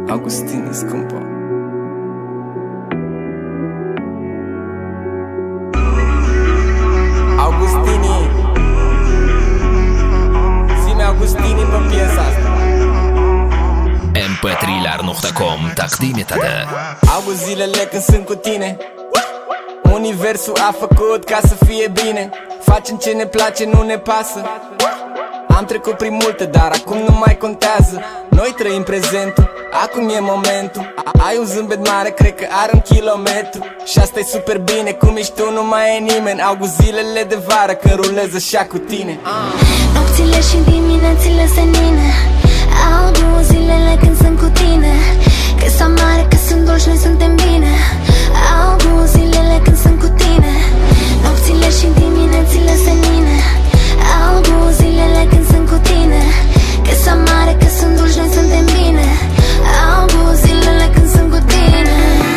Augustini, scumpă. Augustini, zi-mi Augustini pe piesa asta. mp3lar.com taqdim-etadi. Auzi zilele când sunt cu tine, universul a făcut ca să fie bine. Facem ce ne place, nu ne pasă. Am trecut prin multe, dar acum nu mai contează. Noi trăim prezentul, acum e momentul. Ai un zâmbet mare, cred că are 1 kilometru. Și asta e super bine, cum ești tu nu mai e nimeni. August zilele de vară când rulez așa cu tine. Nopțile și diminețile senine, august zilele când sunt cu tine. Că s-a mare, că sunt dulci, noi suntem bine. August zilele când sunt cu tine. Nopțile și diminețile senine, august zilele când sunt cu tine. Că s-a mare, că sunt dulci, noi suntem bine. August zilele când sunt cu tine.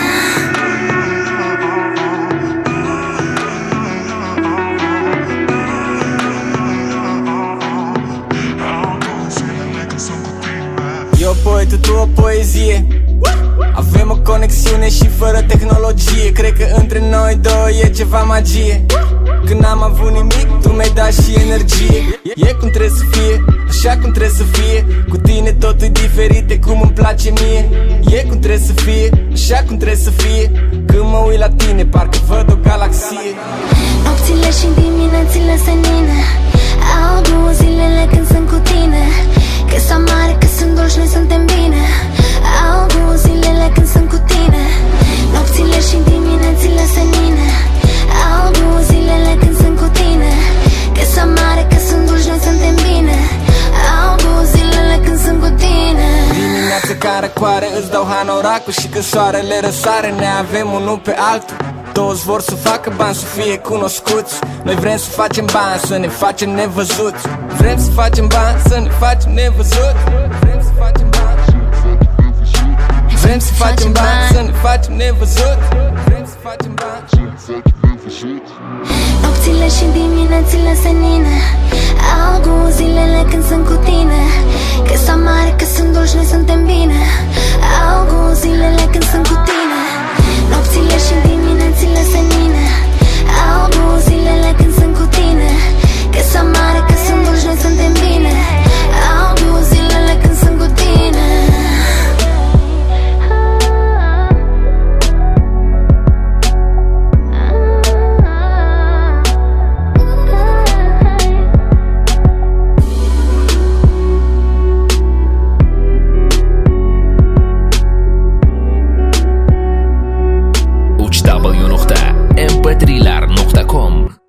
Eu poetul, tu o poezie. Avem o conexiune și fără tehnologie. Cred că între noi doi e ceva magie. Când n-am avut nimic, tu mi-ai dat și energie. E cum trebuie să fie, așa cum trebuie să fie. Cu tine totul e diferit, e cum îmi place mie. E cum trebuie să fie, așa cum trebuie să fie. Când mă uit la tine, parcă văd o galaxie. Nopțile și diminețile senine, august zilele când sunt cu tine. Că s-a mare, că sunt dulci, noi suntem bine. August zilele când sunt cu tine. Nopțile și diminețile senine, august zilele când sunt cu tine. Că s-a mare, că sunt dulci, noi suntem bine. August zilele când sunt cu tine. Dimineața ca răcoare îți dau hanoracul. Și când soarele răsare ne avem unul pe altul. Toți vor să facă bani, să fie cunoscuți. Noi vrem să facem bani, să ne facem nevăzuți. Vrem să facem bani, să ne facem nevăzuți. Vrem să facem bani, vrem să facem bani, să ne facem nevăzuți. Vrem să facem bani. Nopțile și diminețile senine, august zilele când sunt cu tine. Că s-a mare, că sunt dulci, noi suntem bine. August zilele când sunt cu tine. Nopțile și diminețile senine, august zilele când sunt cu tine. Că s-a mare, că sunt dulci, noi suntem bine. August zilele când sunt cu tine. www.mp3lar.com